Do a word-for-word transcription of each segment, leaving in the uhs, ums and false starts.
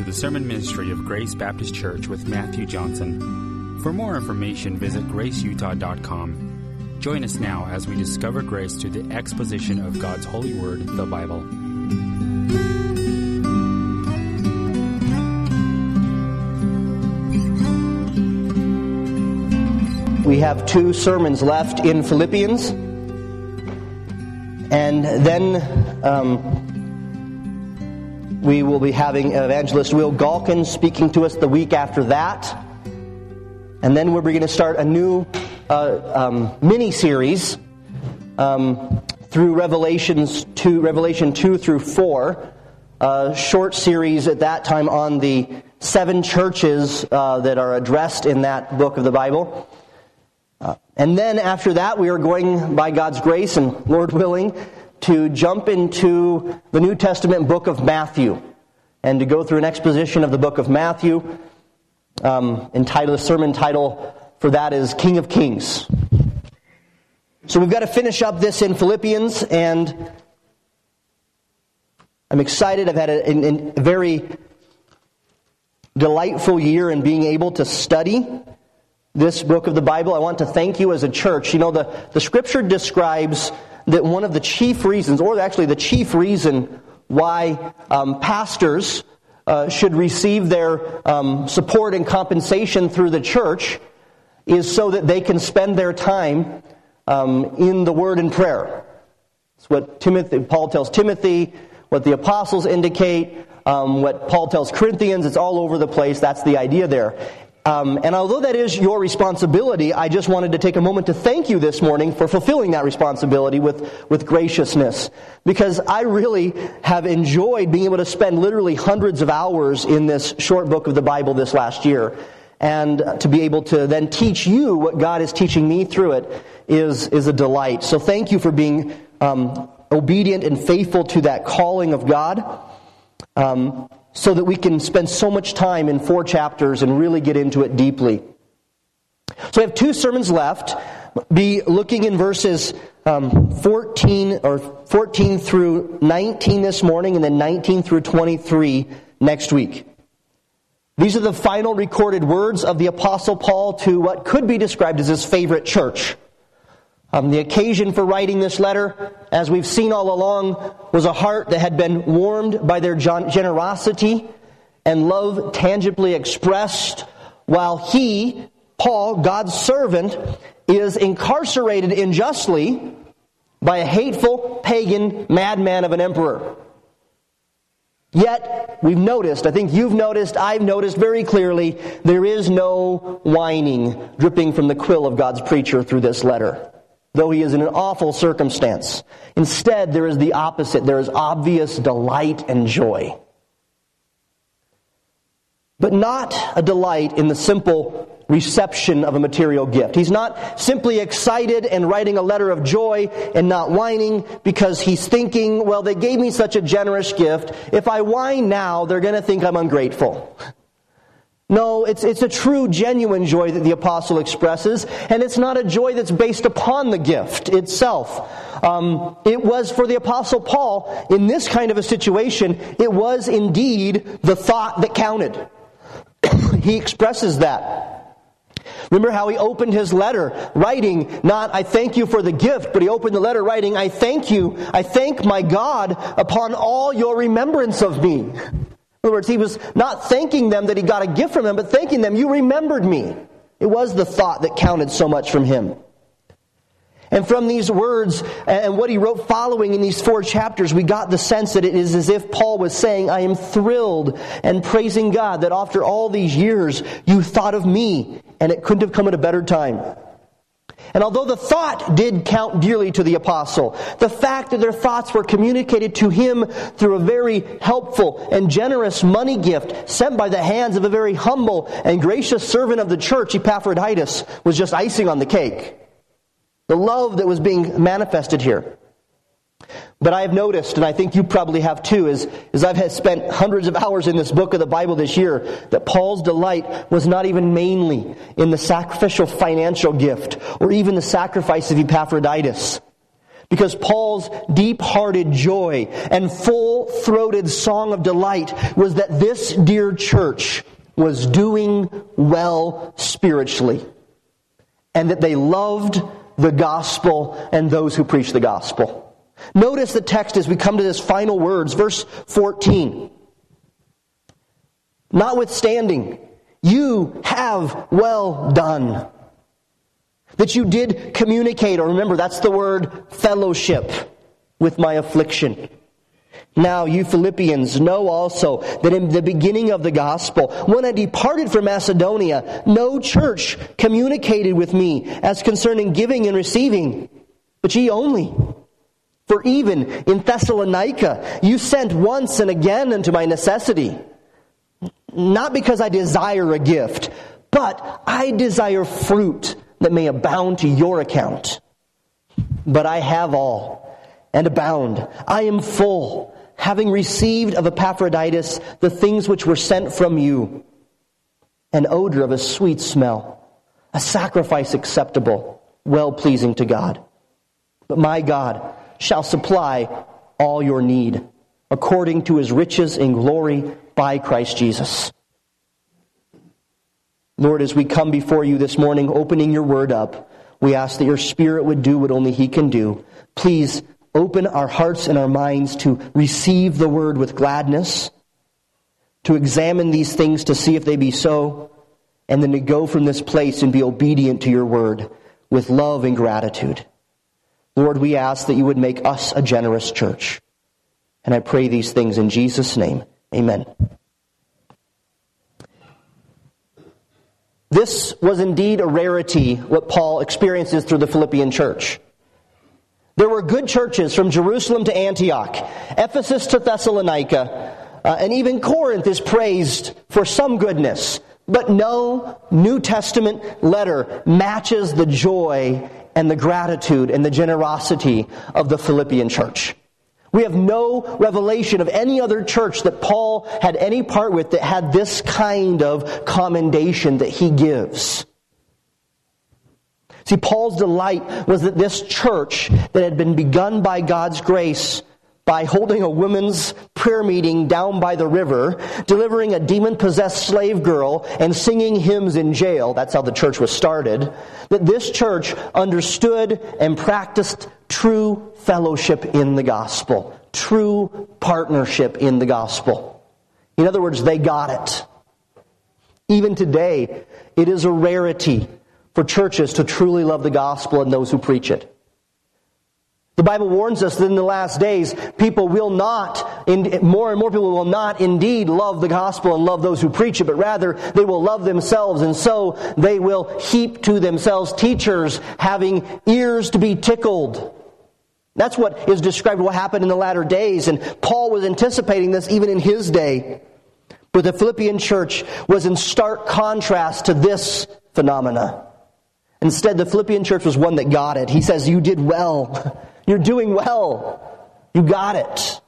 the sermon ministry of Grace Baptist Church with Matthew Johnson. For more information, visit grace utah dot com. Join us now as we discover grace through the exposition of God's holy word, the Bible. We have two sermons left in Philippians, and then um, we will be having Evangelist Will Galkin speaking to us the week after that, and then we're going to start a new uh, um, mini-series um, through Revelations two, Revelation two through four, a short series at that time on the seven churches uh, that are addressed in that book of the Bible. Uh, and then after that, we are going, by God's grace and Lord willing, to jump into the New Testament book of Matthew and to go through an exposition of the book of Matthew. Um, entitled, the sermon title for that is King of Kings. So we've got to finish up this in Philippians, and I'm excited. I've had a, a very delightful year in being able to study this book of the Bible. I want to thank you as a church. You know, the, the Scripture describes that one of the chief reasons, or actually the chief reason why um, pastors uh, should receive their um, support and compensation through the church is so that they can spend their time um, in the Word and prayer. It's what Timothy, Paul tells Timothy, what the apostles indicate, um, what Paul tells Corinthians. It's all over the place. That's the idea there. Um, and although that is your responsibility, I just wanted to take a moment to thank you this morning for fulfilling that responsibility with, with graciousness. Because I really have enjoyed being able to spend literally hundreds of hours in this short book of the Bible this last year. And to be able to then teach you what God is teaching me through it is, is a delight. So thank you for being um, obedient and faithful to that calling of God. Um so that we can spend so much time in four chapters and really get into it deeply. So we have two sermons left. Be looking in verses um, fourteen or fourteen through nineteen this morning, and then nineteen through twenty-three next week. These are the final recorded words of the Apostle Paul to what could be described as his favorite church. Um, the occasion for writing this letter, as we've seen all along, was a heart that had been warmed by their generosity and love tangibly expressed, while he, Paul, God's servant, is incarcerated unjustly by a hateful, pagan madman of an emperor. Yet, we've noticed, I think you've noticed, I've noticed very clearly, there is no whining dripping from the quill of God's preacher through this letter, though he is in an awful circumstance. Instead, there is the opposite. There is obvious delight and joy. But not a delight in the simple reception of a material gift. He's not simply excited and writing a letter of joy and not whining because he's thinking, well, they gave me such a generous gift. If I whine now, they're going to think I'm ungrateful. No, it's it's a true, genuine joy that the apostle expresses, and it's not a joy that's based upon the gift itself. Um, it was for the apostle Paul, in this kind of a situation, it was indeed the thought that counted. He expresses that. Remember how he opened his letter, writing, not, I thank you for the gift, but he opened the letter writing, I thank you, I thank my God upon all your remembrance of me. In other words, he was not thanking them that he got a gift from them, but thanking them, you remembered me. It was the thought that counted so much from him. And from these words and what he wrote following in these four chapters, we got the sense that it is as if Paul was saying, I am thrilled and praising God that after all these years, you thought of me, and it couldn't have come at a better time. And although the thought did count dearly to the apostle, the fact that their thoughts were communicated to him through a very helpful and generous money gift sent by the hands of a very humble and gracious servant of the church, Epaphroditus, was just icing on the cake. The love that was being manifested here. But I have noticed, and I think you probably have too, as, as I've had spent hundreds of hours in this book of the Bible this year, that Paul's delight was not even mainly in the sacrificial financial gift or even the sacrifice of Epaphroditus. Because Paul's deep-hearted joy and full-throated song of delight was that this dear church was doing well spiritually, and that they loved the gospel and those who preach the gospel. Notice the text as we come to this final words, verse fourteen. Notwithstanding, you have well done. That you did communicate, or remember, that's the word fellowship, with my affliction. Now you Philippians know also that in the beginning of the gospel, when I departed from Macedonia, no church communicated with me as concerning giving and receiving, but ye only. For even in Thessalonica you sent once and again unto my necessity. Not because I desire a gift, but I desire fruit that may abound to your account. But I have all, and abound. I am full, having received of Epaphroditus the things which were sent from you, an odor of a sweet smell, a sacrifice acceptable, well-pleasing to God. But my God shall supply all your need, according to his riches in glory by Christ Jesus. Lord, as we come before you this morning, opening your word up, we ask that your Spirit would do what only he can do. Please open our hearts and our minds to receive the word with gladness, to examine these things to see if they be so, and then to go from this place and be obedient to your word with love and gratitude. Lord, we ask that you would make us a generous church. And I pray these things in Jesus' name. Amen. This was indeed a rarity, what Paul experiences through the Philippian church. There were good churches from Jerusalem to Antioch, Ephesus to Thessalonica, uh, and even Corinth is praised for some goodness. But no New Testament letter matches the joy and the gratitude and the generosity of the Philippian church. We have no revelation of any other church that Paul had any part with that had this kind of commendation that he gives. See, Paul's delight was that this church that had been begun by God's grace by holding a women's prayer meeting down by the river, delivering a demon-possessed slave girl, and singing hymns in jail, that's how the church was started, that this church understood and practiced true fellowship in the gospel, true partnership in the gospel. In other words, they got it. Even today, it is a rarity for churches to truly love the gospel and those who preach it. The Bible warns us that in the last days, people will not, more and more people will not indeed love the gospel and love those who preach it, but rather they will love themselves, and so they will heap to themselves teachers having ears to be tickled. That's what is described what happened in the latter days, and Paul was anticipating this even in his day. But the Philippian church was in stark contrast to this phenomena. Instead, the Philippian church was one that got it. He says, you did well. You're doing well. You got it.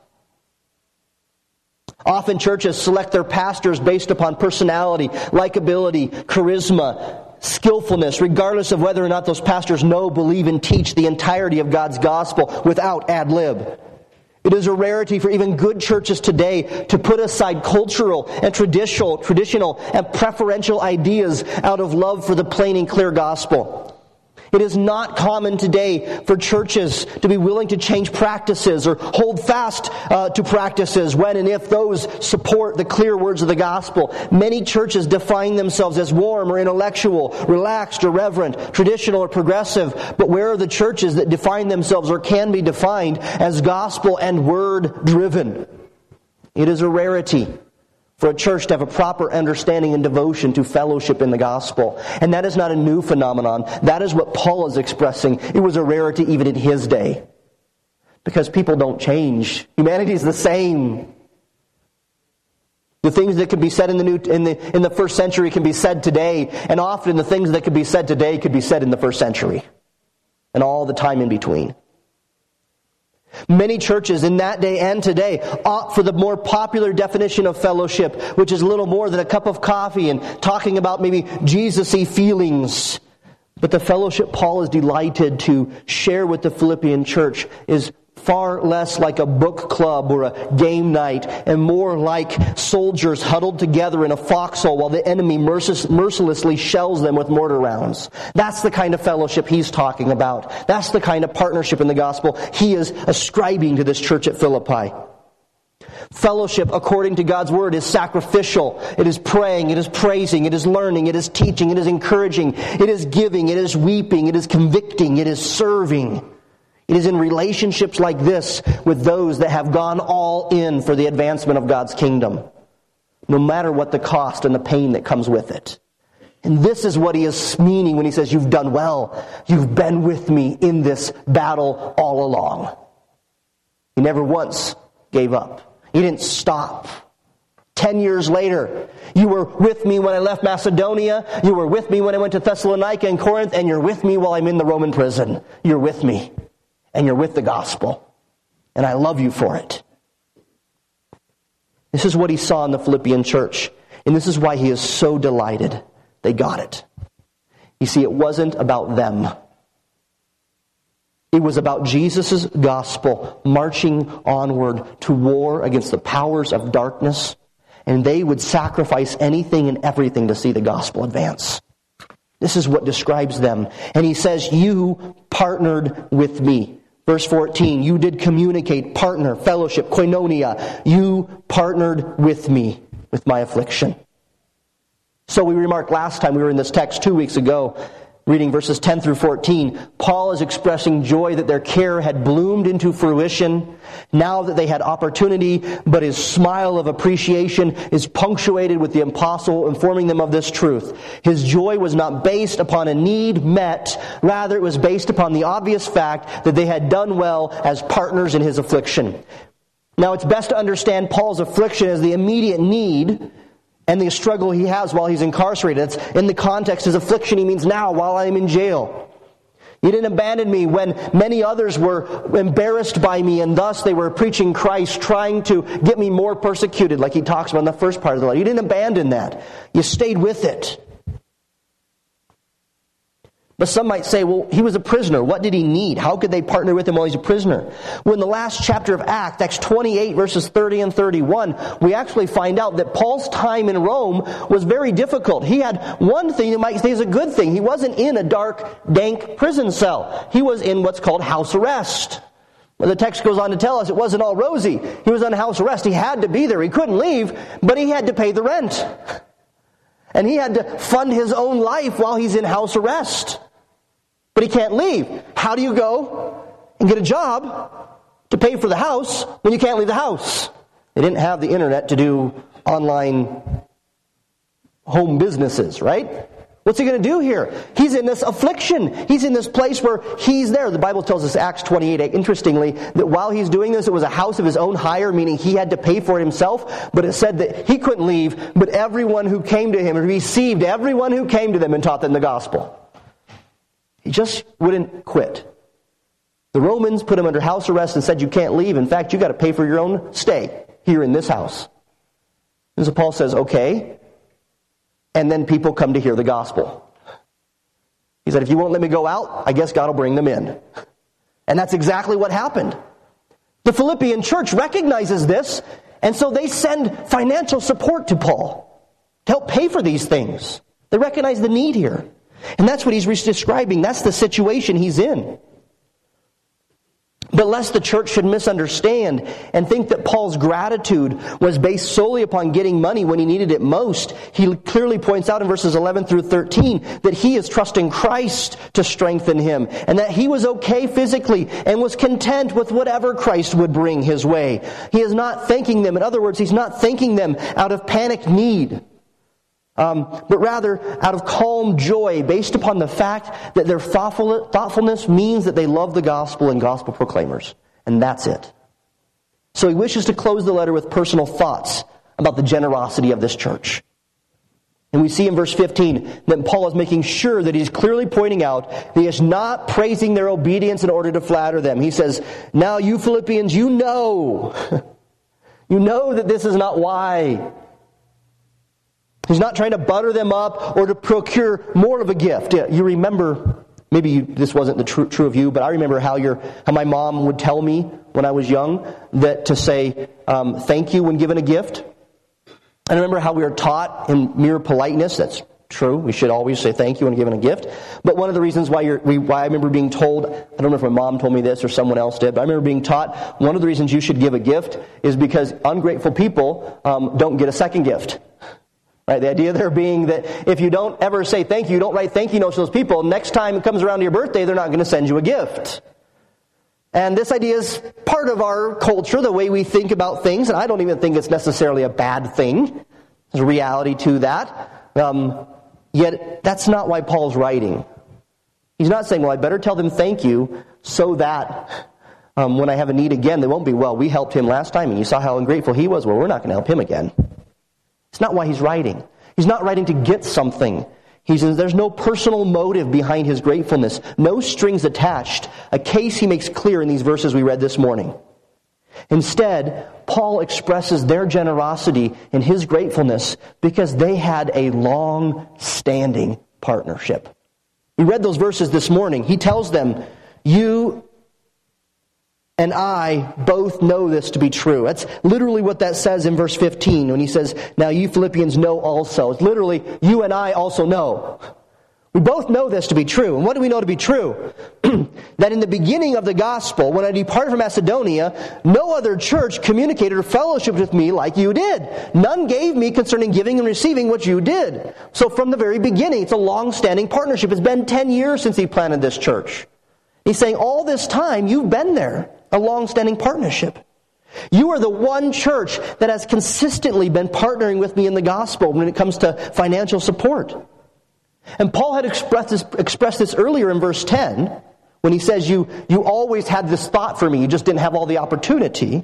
Often churches select their pastors based upon personality, likability, charisma, skillfulness, regardless of whether or not those pastors know, believe, and teach the entirety of God's gospel without ad lib. It is a rarity for even good churches today to put aside cultural and traditional, traditional and preferential ideas out of love for the plain and clear gospel. It is not common today for churches to be willing to change practices or hold fast uh, to practices when and if those support the clear words of the gospel. Many churches define themselves as warm or intellectual, relaxed or reverent, traditional or progressive. But where are the churches that define themselves or can be defined as gospel and word driven? It is a rarity for a church to have a proper understanding and devotion to fellowship in the gospel. And that is not a new phenomenon. That is what Paul is expressing. It was a rarity even in his day. Because people don't change. Humanity is the same. The things that could be said in the new in the in the first century can be said today, and often the things that could be said today could be said in the first century. And all the time in between. Many churches in that day and today opt for the more popular definition of fellowship, which is little more than a cup of coffee and talking about maybe Jesus-y feelings. But the fellowship Paul is delighted to share with the Philippian church is far less like a book club or a game night, and more like soldiers huddled together in a foxhole while the enemy mercil- mercilessly shells them with mortar rounds. That's the kind of fellowship he's talking about. That's the kind of partnership in the gospel he is ascribing to this church at Philippi. Fellowship, according to God's word, is sacrificial. It is praying, it is praising, it is learning, it is teaching, it is encouraging, it is giving, it is weeping, it is convicting, it is serving. It is in relationships like this with those that have gone all in for the advancement of God's kingdom, no matter what the cost and the pain that comes with it. And this is what he is meaning when he says, you've done well. You've been with me in this battle all along. He never once gave up. He didn't stop. Ten years later, you were with me when I left Macedonia. You were with me when I went to Thessalonica and Corinth. And you're with me while I'm in the Roman prison. You're with me. And you're with the gospel. And I love you for it. This is what he saw in the Philippian church. And this is why he is so delighted they got it. You see, it wasn't about them. It was about Jesus' gospel marching onward to war against the powers of darkness. And they would sacrifice anything and everything to see the gospel advance. This is what describes them. And he says, you partnered with me. Verse fourteen, you did communicate, partner, fellowship, koinonia. You partnered with me, with my affliction. So we remarked last time we were in this text two weeks ago, reading verses ten through fourteen, Paul is expressing joy that their care had bloomed into fruition, now that they had opportunity, but his smile of appreciation is punctuated with the apostle informing them of this truth. His joy was not based upon a need met, rather it was based upon the obvious fact that they had done well as partners in his affliction. Now it's best to understand Paul's affliction as the immediate need and the struggle he has while he's incarcerated. It's in the context, his affliction, he means now, while I'm in jail. You didn't abandon me when many others were embarrassed by me, and thus they were preaching Christ, trying to get me more persecuted, like he talks about in the first part of the letter. You didn't abandon that. You stayed with it. But some might say, well, he was a prisoner. What did he need? How could they partner with him while he's a prisoner? Well, in the last chapter of Acts, Acts twenty-eight, verses thirty and thirty-one, we actually find out that Paul's time in Rome was very difficult. He had one thing you might say is a good thing. He wasn't in a dark, dank prison cell. He was in what's called house arrest. Well, the text goes on to tell us it wasn't all rosy. He was on house arrest. He had to be there. He couldn't leave, but he had to pay the rent. And he had to fund his own life while he's in house arrest. But he can't leave. How do you go and get a job to pay for the house when you can't leave the house? They didn't have the internet to do online home businesses, right? What's he going to do here? He's in this affliction. He's in this place where he's there. The Bible tells us, Acts twenty-eight, interestingly, that while he's doing this, it was a house of his own hire, meaning he had to pay for it himself. But it said that he couldn't leave, but everyone who came to him received everyone who came to them and taught them the gospel. He just wouldn't quit. The Romans put him under house arrest and said, you can't leave. In fact, you got to pay for your own stay here in this house. And so Paul says, okay. And then people come to hear the gospel. He said, if you won't let me go out, I guess God will bring them in. And that's exactly what happened. The Philippian church recognizes this, and so they send financial support to Paul to help pay for these things. They recognize the need here. And that's what he's describing. That's the situation he's in. But lest the church should misunderstand and think that Paul's gratitude was based solely upon getting money when he needed it most, he clearly points out in verses eleven through thirteen that he is trusting Christ to strengthen him, and that he was okay physically and was content with whatever Christ would bring his way. He is not thanking them. In other words, he's not thanking them out of panicked need. Um, but rather out of calm joy based upon the fact that their thoughtful, thoughtfulness means that they love the gospel and gospel proclaimers. And that's it. So he wishes to close the letter with personal thoughts about the generosity of this church. And we see in verse fifteen that Paul is making sure that he's clearly pointing out that he is not praising their obedience in order to flatter them. He says, now you Philippians, you know, you know that this is not why. He's not trying to butter them up or to procure more of a gift. Yeah, you remember, maybe you, this wasn't the true, true of you, but I remember how your how my mom would tell me when I was young that to say um, thank you when given a gift. I remember how we were taught in mere politeness. That's true. We should always say thank you when given a gift. But one of the reasons why you're, we, why I remember being told, I don't know if my mom told me this or someone else did, but I remember being taught one of the reasons you should give a gift is because ungrateful people um, don't get a second gift. Right? The idea there being that if you don't ever say thank you, you don't write thank you notes to those people, next time it comes around to your birthday, they're not going to send you a gift. And this idea is part of our culture, the way we think about things, and I don't even think it's necessarily a bad thing. There's a reality to that. Um, yet, that's not why Paul's writing. He's not saying, well, I better tell them thank you so that um, when I have a need again, they won't be, well, we helped him last time and you saw how ungrateful he was. Well, we're not going to help him again. It's not why he's writing. He's not writing to get something. He says there's no personal motive behind his gratefulness, no strings attached, a case he makes clear in these verses we read this morning. Instead, Paul expresses their generosity and his gratefulness because they had a long-standing partnership. We read those verses this morning. He tells them, you and I both know this to be true. That's literally what that says in verse fifteen when he says, now you Philippians know also. It's literally, you and I also know. We both know this to be true. And what do we know to be true? That in the beginning of the gospel, when I departed from Macedonia, no other church communicated or fellowshiped with me like you did. None gave me concerning giving and receiving what you did. So from the very beginning, it's a long-standing partnership. It's been ten years since he planted this church. He's saying all this time, you've been there. A long-standing partnership. You are the one church that has consistently been partnering with me in the gospel when it comes to financial support. And Paul had expressed this, expressed this earlier in verse ten when he says you, you always had this thought for me, you just didn't have all the opportunity.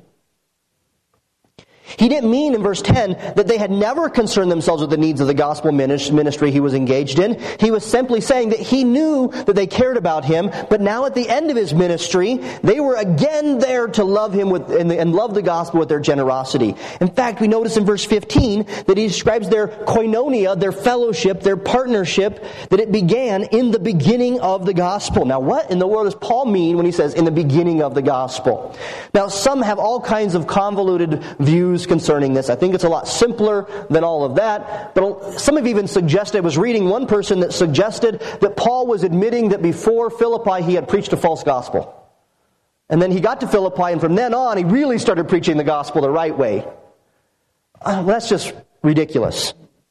He didn't mean in verse ten that they had never concerned themselves with the needs of the gospel ministry he was engaged in. He was simply saying that he knew that they cared about him, but now at the end of his ministry, they were again there to love him with, and, and love the gospel with their generosity. In fact, we notice in verse fifteen that he describes their koinonia, their fellowship, their partnership, that it began in the beginning of the gospel. Now, what in the world does Paul mean when he says in the beginning of the gospel? Now, some have all kinds of convoluted views concerning this. I think it's a lot simpler than all of that. But some have even suggested, I was reading one person that suggested that Paul was admitting that before Philippi he had preached a false gospel. And then he got to Philippi and from then on he really started preaching the gospel the right way. Uh, that's just ridiculous.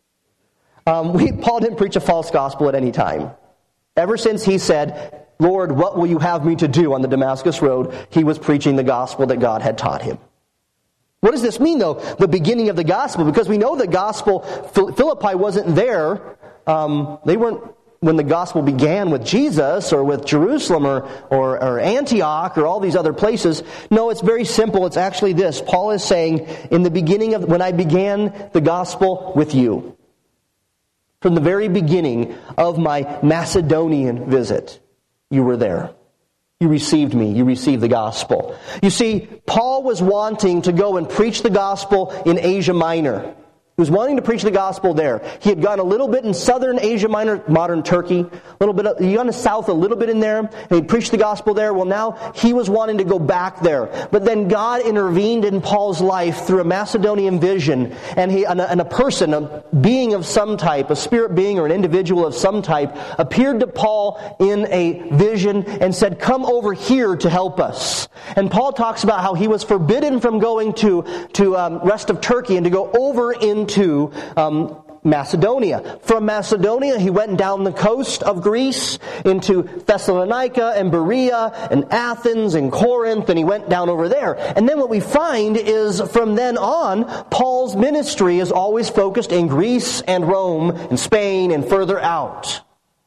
Um, we, Paul didn't preach a false gospel at any time. Ever since he said, Lord, what will you have me to do on the Damascus road? He was preaching the gospel that God had taught him. What does this mean, though, the beginning of the gospel? Because we know the gospel, Philippi wasn't there. Um, they weren't when the gospel began with Jesus or with Jerusalem or, or, or Antioch or all these other places. No, it's very simple. It's actually this. Paul is saying, in the beginning of, when I began the gospel with you, from the very beginning of my Macedonian visit, you were there. You received me. You received the gospel. You see, Paul was wanting to go and preach the gospel in Asia Minor. He was wanting to preach the gospel there. He had gone a little bit in southern Asia Minor, modern Turkey, a little bit, he gone to south a little bit in there, and he preached the gospel there. Well, now he was wanting to go back there. But then God intervened in Paul's life through a Macedonian vision, and he and a, and a person, a being of some type, a spirit being or an individual of some type, appeared to Paul in a vision and said, come over here to help us. And Paul talks about how he was forbidden from going to, to um, rest of Turkey and to go over in to um, Macedonia. From Macedonia, he went down the coast of Greece into Thessalonica and Berea and Athens and Corinth, and he went down over there. And then what we find is from then on, Paul's ministry is always focused in Greece and Rome and Spain and further out.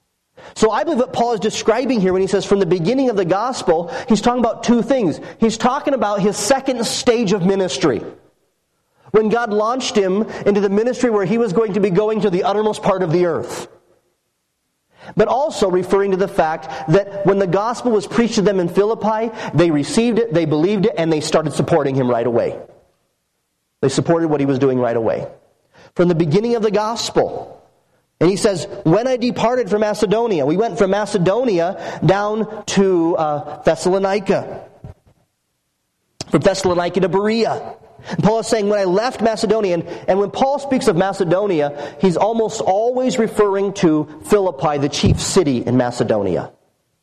So I believe what Paul is describing here when he says from the beginning of the gospel, he's talking about two things. He's talking about his second stage of ministry. When God launched him into the ministry where he was going to be going to the uttermost part of the earth. But also referring to the fact that when the gospel was preached to them in Philippi, they received it, they believed it, and they started supporting him right away. They supported what he was doing right away. from the beginning of the gospel. And he says, when I departed from Macedonia, we went from Macedonia down to uh, Thessalonica. From Thessalonica to Berea. And Paul is saying, when I left Macedonia, and, and when Paul speaks of Macedonia, he's almost always referring to Philippi, the chief city in Macedonia.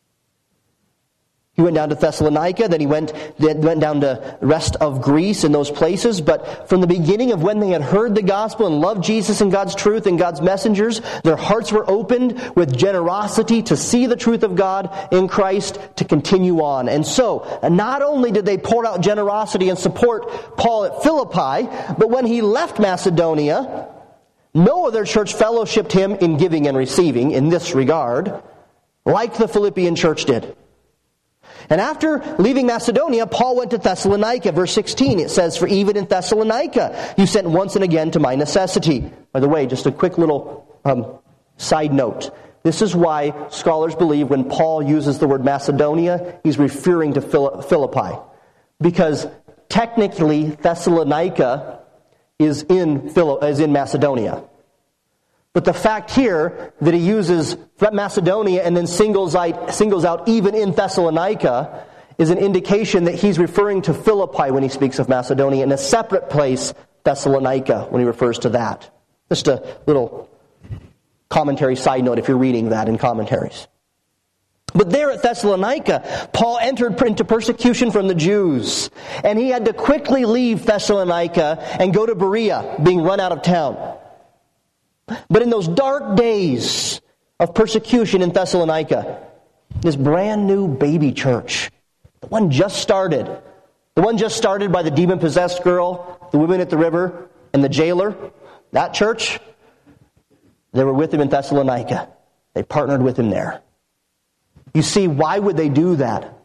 He went down to Thessalonica, then he went, then went down to the rest of Greece and those places. But from the beginning of when they had heard the gospel and loved Jesus and God's truth and God's messengers, their hearts were opened with generosity to see the truth of God in Christ to continue on. And so, not only did they pour out generosity and support Paul at Philippi, but when he left Macedonia, no other church fellowshipped him in giving and receiving in this regard, like the Philippian church did. And after leaving Macedonia, Paul went to Thessalonica. Verse sixteen, it says, for even in Thessalonica you sent once and again to my necessity. By the way, just a quick little um, side note. This is why scholars believe when Paul uses the word Macedonia, he's referring to Philippi. Because technically Thessalonica is in, Phil- is in Macedonia. But the fact here that he uses Macedonia and then singles out, singles out even in Thessalonica is an indication that he's referring to Philippi when he speaks of Macedonia, in a separate place, Thessalonica, when he refers to that. Just a little commentary side note if you're reading that in commentaries. But there at Thessalonica, Paul entered into persecution from the Jews, and he had to quickly leave Thessalonica and go to Berea, being run out of town. But in those dark days of persecution in Thessalonica, this brand new baby church, the one just started, the one just started by the demon-possessed girl, the women at the river, and the jailer, that church, they were with him in Thessalonica. They partnered with him there. You see, why would they do that?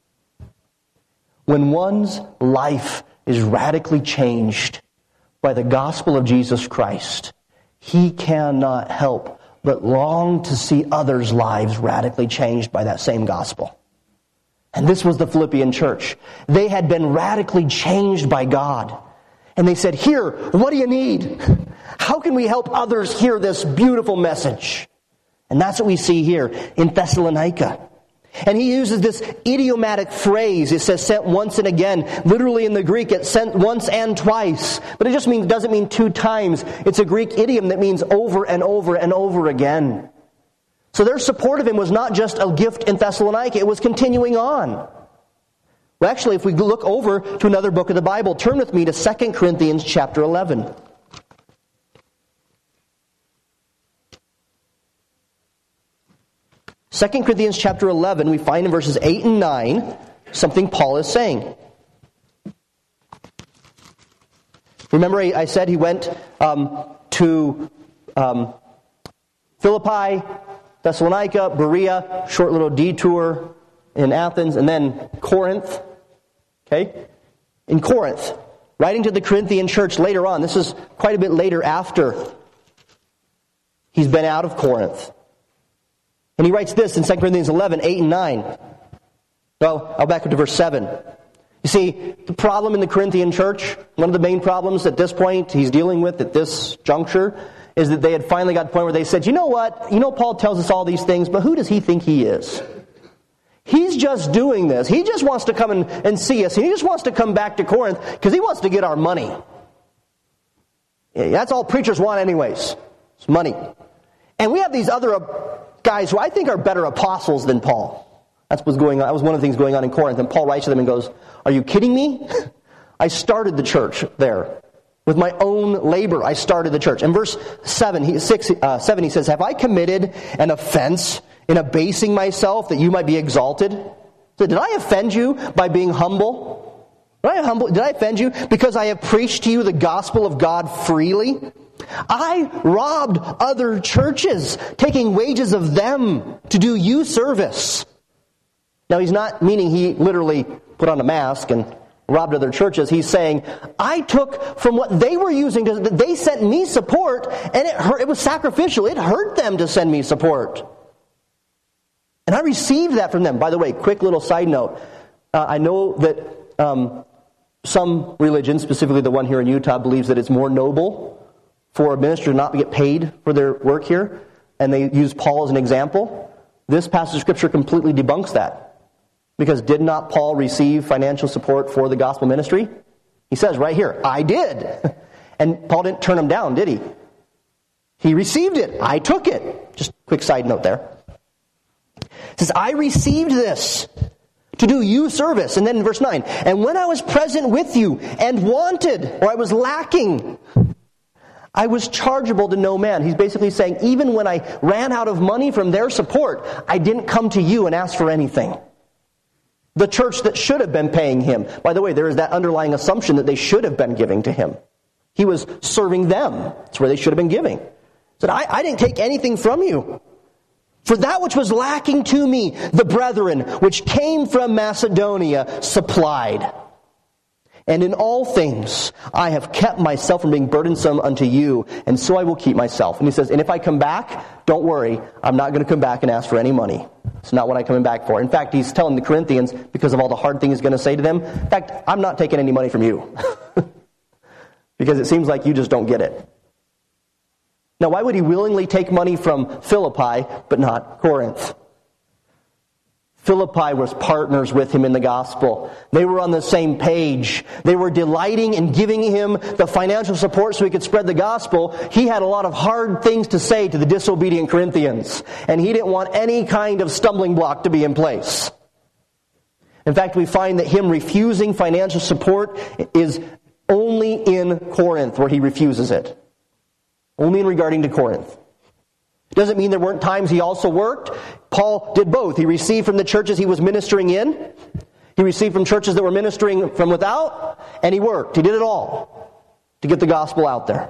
When one's life is radically changed by the gospel of Jesus Christ, he cannot help but long to see others' lives radically changed by that same gospel. And this was the Philippian church. They had been radically changed by God. And they said, here, what do you need? How can we help others hear this beautiful message? And that's what we see here in Thessalonica. And he uses this idiomatic phrase. It says sent once and again. Literally in the Greek, it's sent once and twice. But it just means doesn't mean two times. It's a Greek idiom that means over and over and over again. So their support of him was not just a gift in Thessalonica. It was continuing on. Well, actually, if we look over to another book of the Bible, turn with me to Second Corinthians chapter eleven. Second Corinthians chapter eleven, we find in verses eight and nine something Paul is saying. Remember I said he went um, to um, Philippi, Thessalonica, Berea, short little detour in Athens, and then Corinth. Okay? In Corinth, writing to the Corinthian church later on. This is quite a bit later after he's been out of Corinth. And he writes this in Second Corinthians eleven, eight and nine. Well, I'll back up to verse seven. You see, the problem in the Corinthian church, one of the main problems at this point he's dealing with at this juncture, is that they had finally got to the point where they said, you know what? You know Paul tells us all these things, but who does he think he is? He's just doing this. He just wants to come and, and see us. He just wants to come back to Corinth because he wants to get our money. That's all preachers want anyways. It's money. And we have these other guys who I think are better apostles than Paul. That's what's going on. That was one of the things going on in Corinth. And Paul writes to them and goes, are you kidding me? I started the church there. With my own labor, I started the church. In verse seven, he, six, uh, seven, he says, have I committed an offense in abasing myself that you might be exalted? So did I offend you by being humble? Did I, humble? Did I offend you because I have preached to you the gospel of God freely? I robbed other churches, taking wages of them to do you service. Now, he's not meaning he literally put on a mask and robbed other churches. He's saying, I took from what they were using, to, they sent me support, and it hurt, it was sacrificial. It hurt them to send me support. And I received that from them. By the way, quick little side note. Uh, I know that um, some religions, specifically the one here in Utah, believes that it's more noble for a minister to not get paid for their work here, and they use Paul as an example, this passage of Scripture completely debunks that. Because did not Paul receive financial support for the gospel ministry? He says right here, I did. And Paul didn't turn him down, did he? He received it. I took it. Just a quick side note there. It says, I received this to do you service. And then in verse nine, and when I was present with you and wanted, or I was lacking, I was chargeable to no man. He's basically saying, even when I ran out of money from their support, I didn't come to you and ask for anything. The church that should have been paying him. By the way, there is that underlying assumption that they should have been giving to him. He was serving them. That's where they should have been giving. He said, I, I didn't take anything from you. For that which was lacking to me, the brethren, which came from Macedonia, supplied. And in all things, I have kept myself from being burdensome unto you, and so I will keep myself. And he says, and if I come back, don't worry, I'm not going to come back and ask for any money. It's not what I'm coming back for. In fact, he's telling the Corinthians, because of all the hard things he's going to say to them, in fact, I'm not taking any money from you. Because it seems like you just don't get it. Now, why would he willingly take money from Philippi, but not Corinth? Philippi was partners with him in the gospel. They were on the same page. They were delighting in giving him the financial support so he could spread the gospel. He had a lot of hard things to say to the disobedient Corinthians, and he didn't want any kind of stumbling block to be in place. In fact, we find that him refusing financial support is only in Corinth where he refuses it. Only in regarding to Corinth. Doesn't mean there weren't times he also worked. Paul did both. He received from the churches he was ministering in. He received from churches that were ministering from without. And he worked. He did it all to get the gospel out there.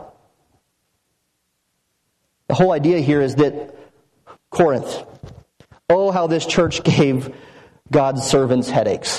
The whole idea here is that Corinth, oh, how this church gave God's servants headaches.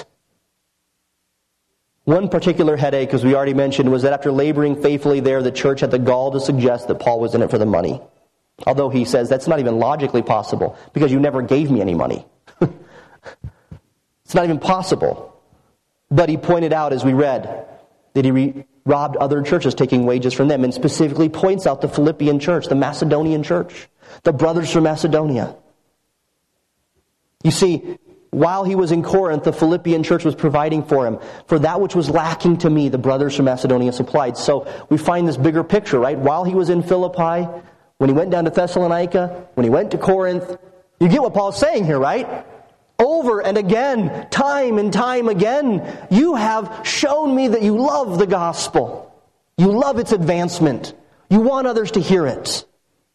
One particular headache, as we already mentioned, was that after laboring faithfully there, the church had the gall to suggest that Paul was in it for the money. Although he says that's not even logically possible, because you never gave me any money. It's not even possible. But he pointed out, as we read, that he re- robbed other churches, taking wages from them, and specifically points out the Philippian church, the Macedonian church, the brothers from Macedonia. You see, while he was in Corinth, the Philippian church was providing for him. For that which was lacking to me, the brothers from Macedonia supplied. So we find this bigger picture, right? While he was in Philippi, when he went down to Thessalonica, when he went to Corinth, you get what Paul's saying here, right? Over and again, time and time again, you have shown me that you love the gospel. You love its advancement. You want others to hear it.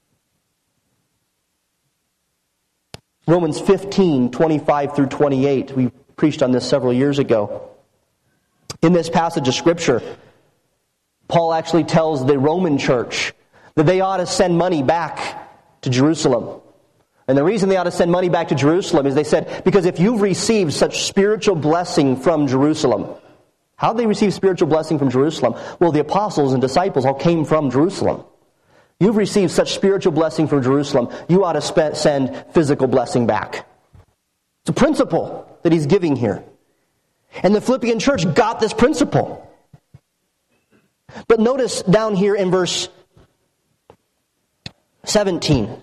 Romans fifteen, twenty-five through twenty-eight. We preached on this several years ago. In this passage of Scripture, Paul actually tells the Roman church that they ought to send money back to Jerusalem. And the reason they ought to send money back to Jerusalem is they said, because if you've received such spiritual blessing from Jerusalem, how did they receive spiritual blessing from Jerusalem? Well, the apostles and disciples all came from Jerusalem. You've received such spiritual blessing from Jerusalem, you ought to spe- send physical blessing back. It's a principle that he's giving here. And the Philippian church got this principle. But notice down here in verse seventeen,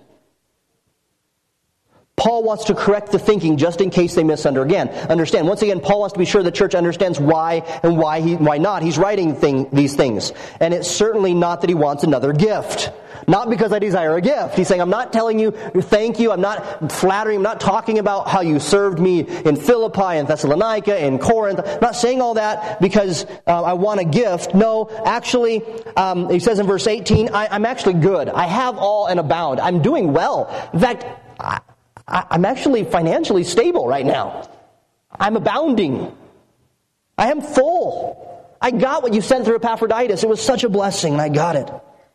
Paul wants to correct the thinking just in case they misunderstand. Again, understand. Once again, Paul wants to be sure the church understands why and why he, why not. He's writing thing, these things. And it's certainly not that he wants another gift. Not because I desire a gift. He's saying, I'm not telling you thank you. I'm not flattering. I'm not talking about how you served me in Philippi and Thessalonica and Corinth. I'm not saying all that because uh, I want a gift. No, actually, um, he says in verse eighteen, I, I'm actually good. I have all and abound. I'm doing well. In fact, I, I'm actually financially stable right now. I'm abounding. I am full. I got what you sent through Epaphroditus. It was such a blessing, and I got it.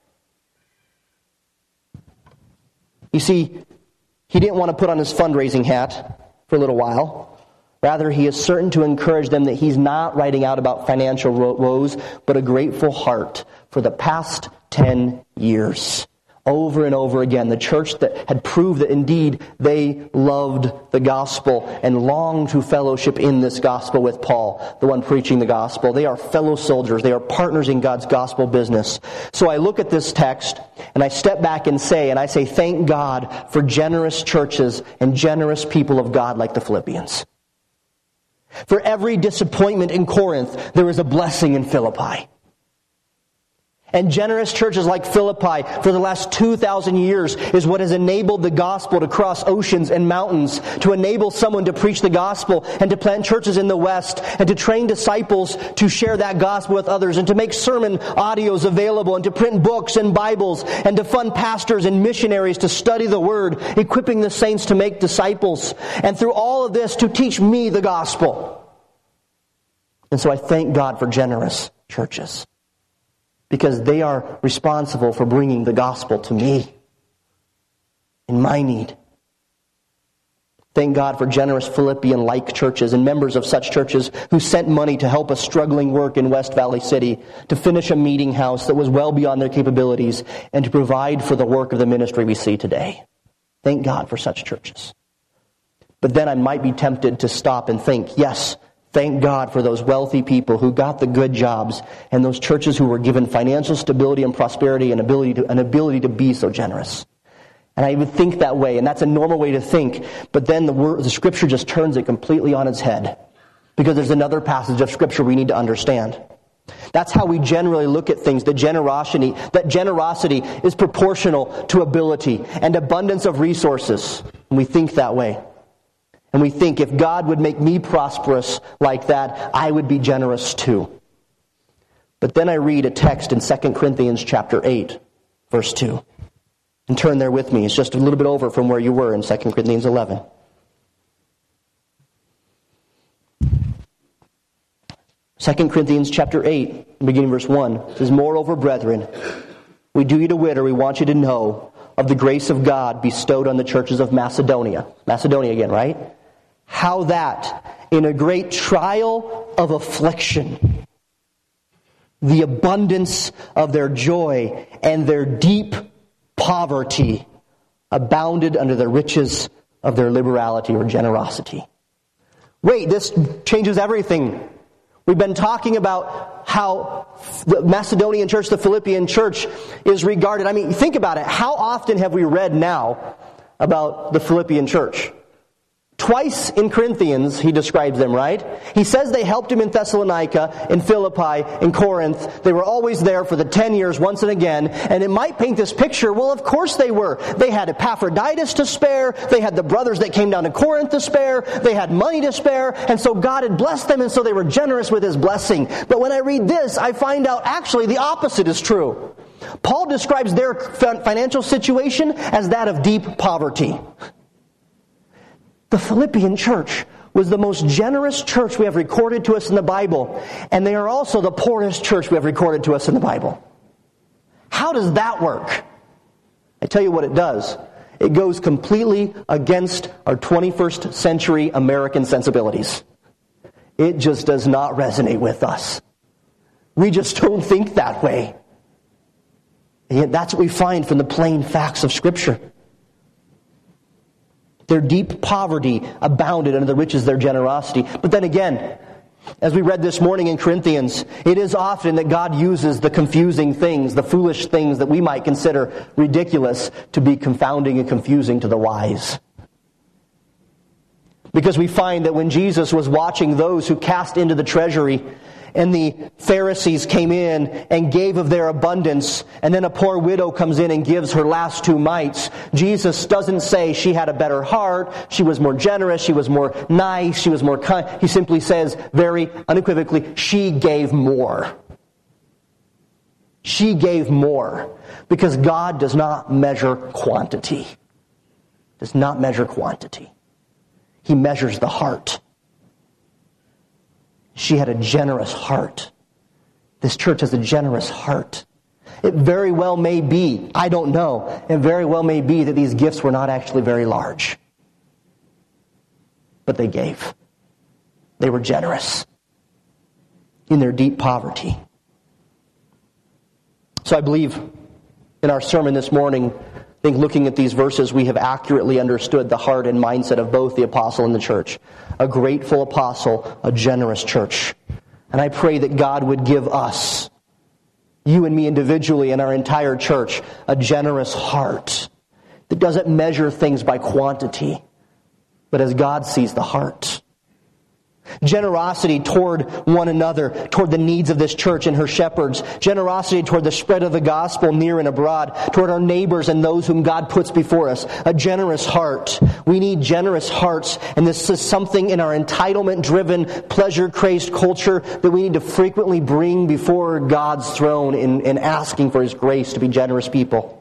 You see, he didn't want to put on his fundraising hat for a little while. Rather, he is certain to encourage them that he's not writing out about financial woes, but a grateful heart for the past ten years. Over and over again, the church that had proved that indeed they loved the gospel and longed to fellowship in this gospel with Paul, the one preaching the gospel. They are fellow soldiers. They are partners in God's gospel business. So I look at this text and I step back and say, and I say, thank God for generous churches and generous people of God like the Philippians. For every disappointment in Corinth, there is a blessing in Philippi. And generous churches like Philippi for the last two thousand years is what has enabled the gospel to cross oceans and mountains, to enable someone to preach the gospel and to plant churches in the West and to train disciples to share that gospel with others and to make sermon audios available and to print books and Bibles and to fund pastors and missionaries to study the Word, equipping the saints to make disciples. And through all of this to teach me the gospel. And so I thank God for generous churches, because they are responsible for bringing the gospel to me in my need. Thank God for generous Philippian-like churches and members of such churches who sent money to help a struggling work in West Valley City, to finish a meeting house that was well beyond their capabilities, and to provide for the work of the ministry we see today. Thank God for such churches. But then I might be tempted to stop and think, yes, thank God for those wealthy people who got the good jobs and those churches who were given financial stability and prosperity and ability to, an ability to be so generous. And I would think that way, and that's a normal way to think. But then the word, the Scripture just turns it completely on its head, because there's another passage of Scripture we need to understand. That's how we generally look at things. The generosity, that generosity is proportional to ability and abundance of resources. And we think that way. And we think if God would make me prosperous like that, I would be generous too. But then I read a text in Second Corinthians chapter eight, verse two. And turn there with me. It's just a little bit over from where you were in Second Corinthians eleven. Second Corinthians chapter eight, beginning verse one, says, "Moreover, brethren, we do you to wit, or we want you to know, of the grace of God bestowed on the churches of Macedonia." Macedonia again, right? "How that, in a great trial of affliction, the abundance of their joy and their deep poverty abounded under the riches of their liberality," or generosity. Wait, this changes everything. We've been talking about how the Macedonian church, the Philippian church, is regarded. I mean, think about it. How often have we read now about the Philippian church? Twice in Corinthians, he describes them, right? He says they helped him in Thessalonica, in Philippi, in Corinth. They were always there for the ten years, once and again. And it might paint this picture. Well, of course they were. They had Epaphroditus to spare. They had the brothers that came down to Corinth to spare. They had money to spare. And so God had blessed them, and so they were generous with His blessing. But when I read this, I find out actually the opposite is true. Paul describes their financial situation as that of deep poverty. The Philippian church was the most generous church we have recorded to us in the Bible, and they are also the poorest church we have recorded to us in the Bible. How does that work? I tell you what it does. It goes completely against our twenty-first century American sensibilities. It just does not resonate with us. We just don't think that way. And yet that's what we find from the plain facts of Scripture. Their deep poverty abounded under the riches of their generosity. But then again, as we read this morning in Corinthians, it is often that God uses the confusing things, the foolish things that we might consider ridiculous, to be confounding and confusing to the wise. Because we find that when Jesus was watching those who cast into the treasury, and the Pharisees came in and gave of their abundance, and then a poor widow comes in and gives her last two mites, Jesus doesn't say she had a better heart, she was more generous, she was more nice, she was more kind. He simply says very unequivocally, she gave more. She gave more. Because God does not measure quantity. Does not measure quantity. He measures the heart. She had a generous heart. This church has a generous heart. It very well may be, I don't know, it very well may be that these gifts were not actually very large. But they gave. They were generous in their deep poverty. So I believe In our sermon this morning, I think looking at these verses, we have accurately understood the heart and mindset of both the apostle and the church. A grateful apostle, a generous church. And I pray that God would give us, you and me individually and our entire church, a generous heart that doesn't measure things by quantity, but as God sees the heart. Generosity toward one another, toward the needs of this church and her shepherds. Generosity toward the spread of the gospel near and abroad, toward our neighbors and those whom God puts before us. A generous heart. We need generous hearts, and this is something in our entitlement-driven, pleasure-crazed culture that we need to frequently bring before God's throne in, in asking for His grace to be generous people.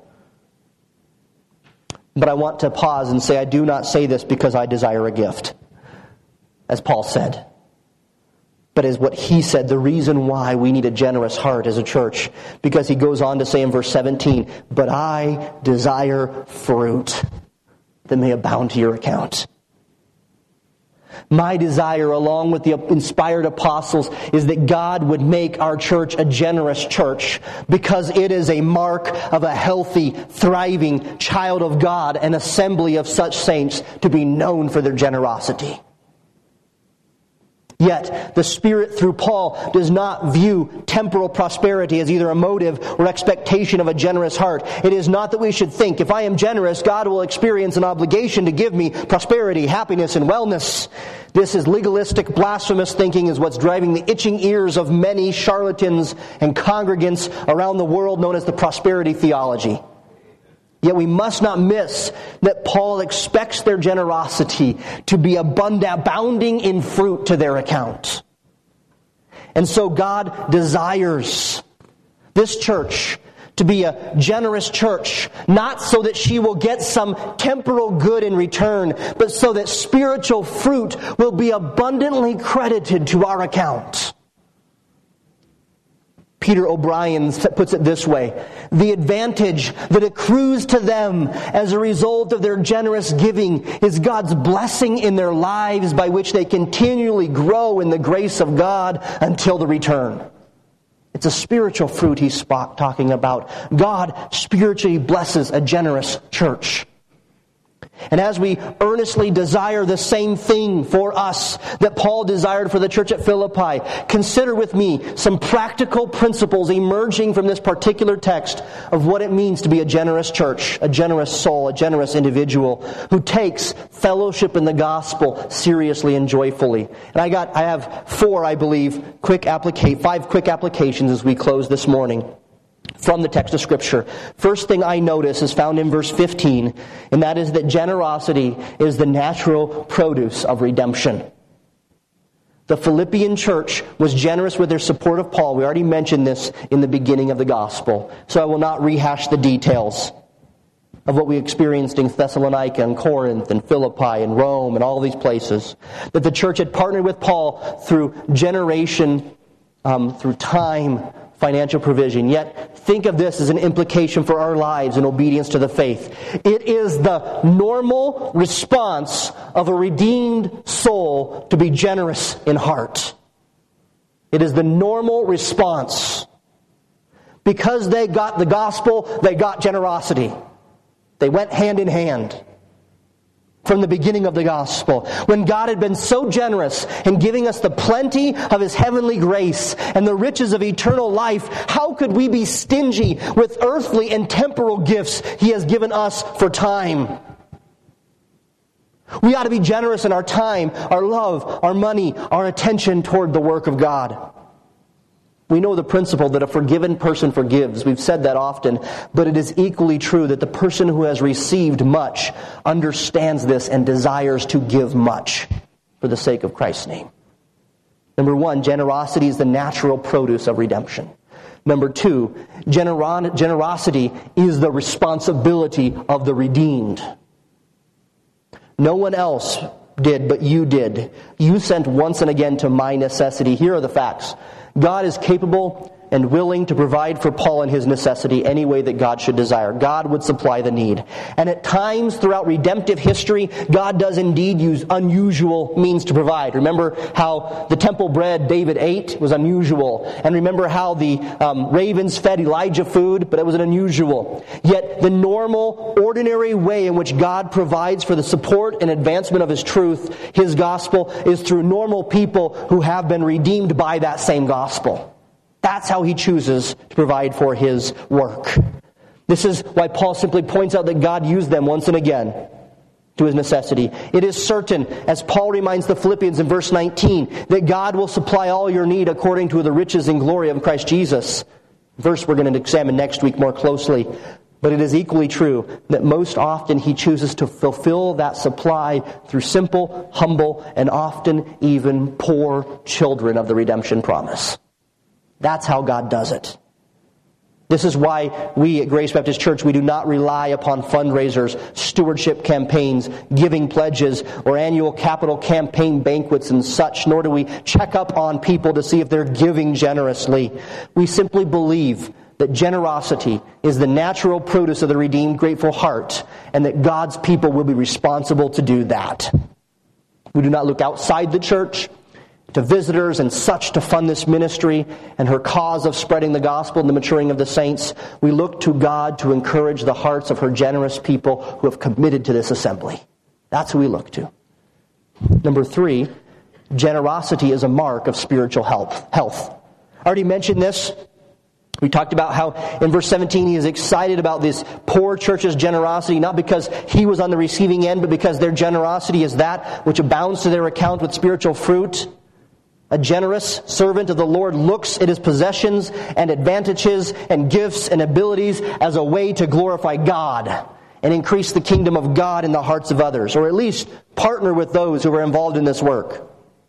But I want to pause and say I do not say this because I desire a gift, as Paul said, but as what he said, the reason why we need a generous heart as a church, because he goes on to say in verse seventeen, but I desire fruit that may abound to your account. My desire, along with the inspired apostles, is that God would make our church a generous church, because it is a mark of a healthy, thriving child of God, an assembly of such saints to be known for their generosity. Yet, the Spirit through Paul does not view temporal prosperity as either a motive or expectation of a generous heart. It is not that we should think, if I am generous, God will experience an obligation to give me prosperity, happiness, and wellness. This is legalistic, blasphemous thinking is what's driving the itching ears of many charlatans and congregants around the world known as the prosperity theology. Yet we must not miss that Paul expects their generosity to be abundant, abounding in fruit to their account. And so God desires this church to be a generous church, not so that she will get some temporal good in return, but so that spiritual fruit will be abundantly credited to our account. Peter O'Brien puts it this way: the advantage that accrues to them as a result of their generous giving is God's blessing in their lives, by which they continually grow in the grace of God until the return. It's a spiritual fruit he's talking about. God spiritually blesses a generous church. And as we earnestly desire the same thing for us that Paul desired for the church at Philippi, consider with me some practical principles emerging from this particular text of what it means to be a generous church, a generous soul, a generous individual who takes fellowship in the gospel seriously and joyfully. And I got, I have four, I believe, quick applica- five quick applications as we close this morning from the text of Scripture. First thing I notice is found in verse fifteen, and that is that generosity is the natural produce of redemption. The Philippian church was generous with their support of Paul. We already mentioned this in the beginning of the gospel, so I will not rehash the details of what we experienced in Thessalonica and Corinth and Philippi and Rome and all these places. That the church had partnered with Paul through generation, um, through time, financial provision. Yet, think of this as an implication for our lives in obedience to the faith. It is the normal response of a redeemed soul to be generous in heart. It is the normal response. Because they got the gospel, they got generosity. They went hand in hand from the beginning of the gospel. When God had been so generous in giving us the plenty of His heavenly grace and the riches of eternal life, how could we be stingy with earthly and temporal gifts He has given us for time? We ought to be generous in our time, our love, our money, our attention toward the work of God. We know the principle that a forgiven person forgives. We've said that often, but it is equally true that the person who has received much understands this and desires to give much for the sake of Christ's name. Number one, generosity is the natural produce of redemption. Number two, gener- generosity is the responsibility of the redeemed. No one else did, but you did. You sent once and again to my necessity. Here are the facts. God is capable and willing to provide for Paul in his necessity any way that God should desire. God would supply the need. And at times throughout redemptive history, God does indeed use unusual means to provide. Remember how the temple bread David ate was unusual. And remember how the um, ravens fed Elijah food, but it was an unusual. Yet the normal, ordinary way in which God provides for the support and advancement of His truth, His gospel, is through normal people who have been redeemed by that same gospel. That's how He chooses to provide for His work. This is why Paul simply points out that God used them once and again to His necessity. It is certain, as Paul reminds the Philippians in verse nineteen, that God will supply all your need according to the riches and glory of Christ Jesus. Verse we're going to examine next week more closely. But it is equally true that most often He chooses to fulfill that supply through simple, humble, and often even poor children of the redemption promise. That's how God does it. This is why we at Grace Baptist Church, we do not rely upon fundraisers, stewardship campaigns, giving pledges, or annual capital campaign banquets and such, nor do we check up on people to see if they're giving generously. We simply believe that generosity is the natural produce of the redeemed, grateful heart, and that God's people will be responsible to do that. We do not look outside the church to visitors and such to fund this ministry and her cause of spreading the gospel and the maturing of the saints. We look to God to encourage the hearts of her generous people who have committed to this assembly. That's who we look to. Number three, generosity is a mark of spiritual health. Health. I already mentioned this. We talked about how in verse seventeen he is excited about this poor church's generosity, not because he was on the receiving end, but because their generosity is that which abounds to their account with spiritual fruit. A generous servant of the Lord looks at his possessions and advantages and gifts and abilities as a way to glorify God and increase the kingdom of God in the hearts of others, or at least partner with those who are involved in this work.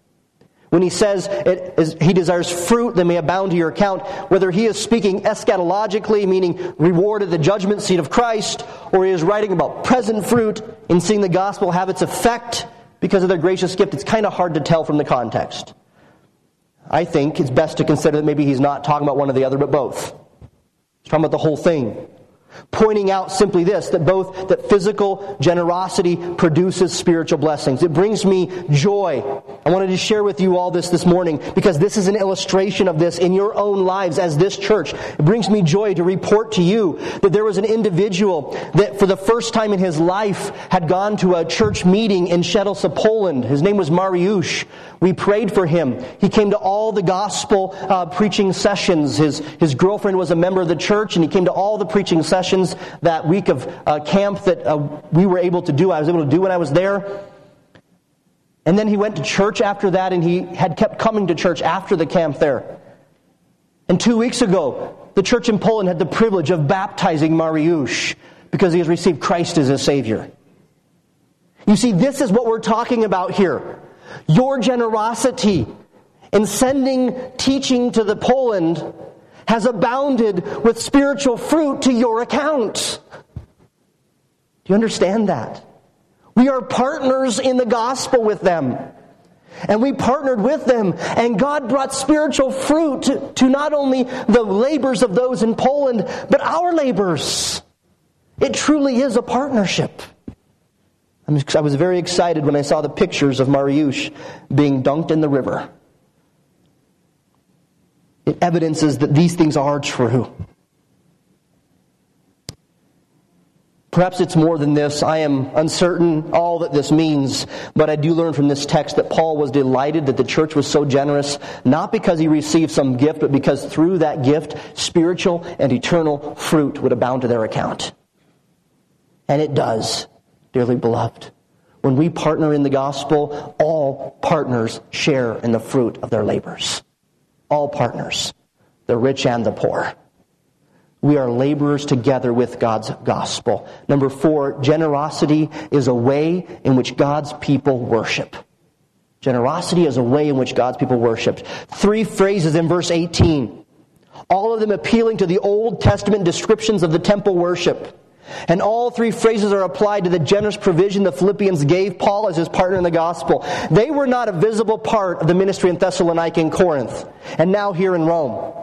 When he says it is, he desires fruit that may abound to your account, whether he is speaking eschatologically, meaning reward at the judgment seat of Christ, or he is writing about present fruit in seeing the gospel have its effect because of their gracious gift, it's kind of hard to tell from the context. I think it's best to consider that maybe he's not talking about one or the other, but both. He's talking about the whole thing. Pointing out simply this, that both that physical generosity produces spiritual blessings. It brings me joy. I wanted to share with you all this this morning because this is an illustration of this in your own lives as this church. It brings me joy to report to you that there was an individual that for the first time in his life had gone to a church meeting in Siedlce, Poland. His name was Mariusz. We prayed for him. He came to all the gospel uh, preaching sessions. His, his girlfriend was a member of the church, and he came to all the preaching sessions that week of uh, camp that uh, we were able to do. I was able to do when I was there. And then he went to church after that, and he had kept coming to church after the camp there. And two weeks ago, the church in Poland had the privilege of baptizing Mariusz because he has received Christ as his Savior. You see, this is what we're talking about here. Your generosity in sending teaching to the Poland has abounded with spiritual fruit to your account. Do you understand that? We are partners in the gospel with them. And we partnered with them, and God brought spiritual fruit to, to not only the labors of those in Poland, but our labors. It truly is a partnership. I was very excited when I saw the pictures of Mariusz being dunked in the river. It evidences that these things are true. Perhaps it's more than this. I am uncertain all that this means, but I do learn from this text that Paul was delighted that the church was so generous, not because he received some gift, but because through that gift, spiritual and eternal fruit would abound to their account. And it does, dearly beloved. When we partner in the gospel, all partners share in the fruit of their labors. All partners, the rich and the poor. We are laborers together with God's gospel. Number four, generosity is a way in which God's people worship. Generosity is a way in which God's people worship. Three phrases in verse eighteen. All of them appealing to the Old Testament descriptions of the temple worship. And all three phrases are applied to the generous provision the Philippians gave Paul as his partner in the gospel. They were not a visible part of the ministry in Thessalonica and Corinth, and now here in Rome.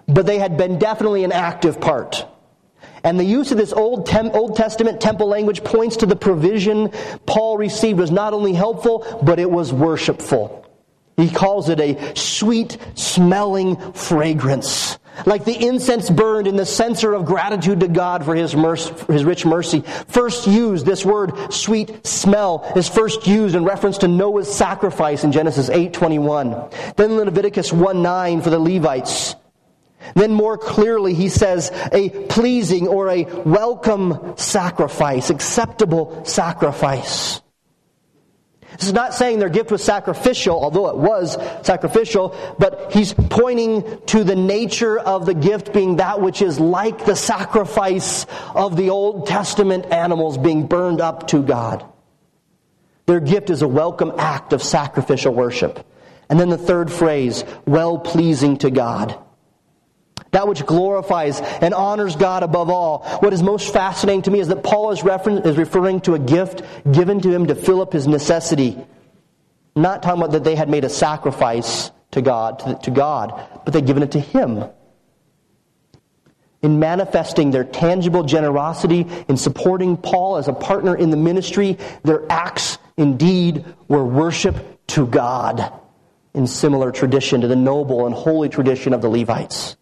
but they had been definitely an active part. And the use of this Old, Tem- Old Testament temple language points to the provision Paul received was not only helpful, but it was worshipful. He calls it a sweet-smelling fragrance. Like the incense burned in the censer of gratitude to God for His mercy, for His rich mercy. First used, this word, sweet smell, is first used in reference to Noah's sacrifice in Genesis eight twenty-one. Then Leviticus one nine for the Levites. Then more clearly he says a pleasing or a welcome sacrifice, acceptable sacrifice. This is not saying their gift was sacrificial, although it was sacrificial, but he's pointing to the nature of the gift being that which is like the sacrifice of the Old Testament animals being burned up to God. Their gift is a welcome act of sacrificial worship. And then the third phrase, well-pleasing to God. That which glorifies and honors God above all. What is most fascinating to me is that Paul is, refer- is referring to a gift given to him to fill up his necessity. Not talking about that they had made a sacrifice to God, to, to God, but they'd given it to Him. In manifesting their tangible generosity, in supporting Paul as a partner in the ministry, their acts indeed were worship to God, in similar tradition to the noble and holy tradition of the Levites.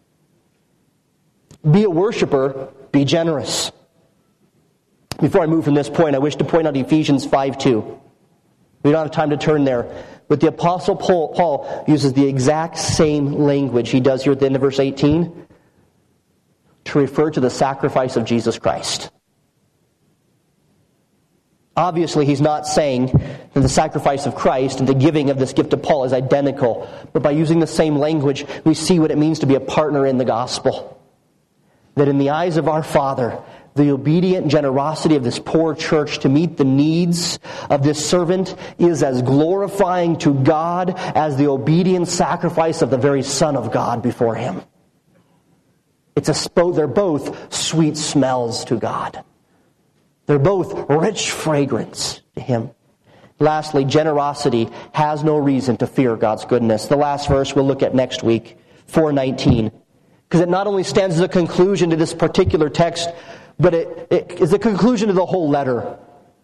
Be a worshiper, be generous. Before I move from this point, I wish to point out Ephesians five two. We don't have time to turn there. But the Apostle Paul, Paul uses the exact same language he does here at the end of verse eighteen to refer to the sacrifice of Jesus Christ. Obviously, he's not saying that the sacrifice of Christ and the giving of this gift to Paul is identical. But by using the same language, we see what it means to be a partner in the gospel. That in the eyes of our Father, the obedient generosity of this poor church to meet the needs of this servant is as glorifying to God as the obedient sacrifice of the very Son of God before Him. It's a, they're both sweet smells to God. They're both rich fragrance to Him. Lastly, generosity has no reason to fear God's goodness. The last verse we'll look at next week, four nineteen. Because it not only stands as a conclusion to this particular text, but it, it is a conclusion to the whole letter.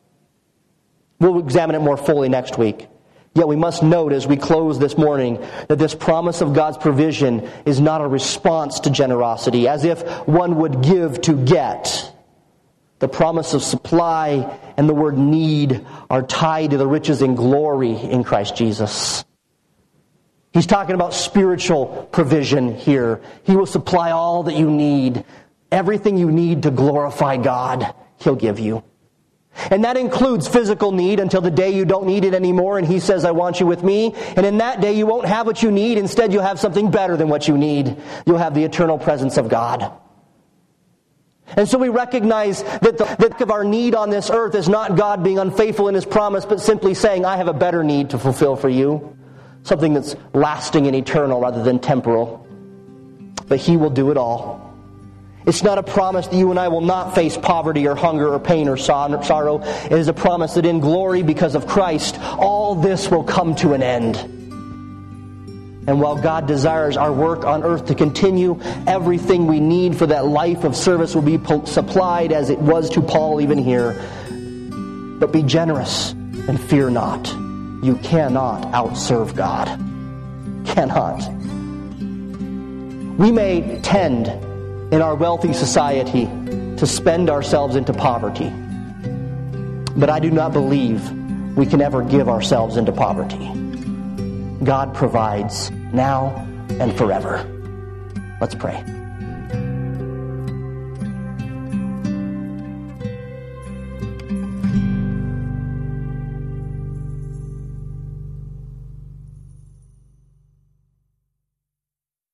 We'll examine it more fully next week. Yet we must note as we close this morning that this promise of God's provision is not a response to generosity, as if one would give to get. The promise of supply and the word need are tied to the riches and glory in Christ Jesus. He's talking about spiritual provision here. He will supply all that you need. Everything you need to glorify God, He'll give you. And that includes physical need until the day you don't need it anymore and He says, I want you with me. And in that day you won't have what you need. Instead you'll have something better than what you need. You'll have the eternal presence of God. And so we recognize that the that of our need on this earth is not God being unfaithful in His promise, but simply saying, I have a better need to fulfill for you. Something that's lasting and eternal rather than temporal. But He will do it all. It's not a promise that you and I will not face poverty or hunger or pain or sorrow. It is a promise that in glory, because of Christ, all this will come to an end. And while God desires our work on earth to continue, everything we need for that life of service will be supplied as it was to Paul even here. But be generous and fear not. You cannot outserve God. Cannot. We may tend in our wealthy society to spend ourselves into poverty. But I do not believe we can ever give ourselves into poverty. God provides now and forever. Let's pray.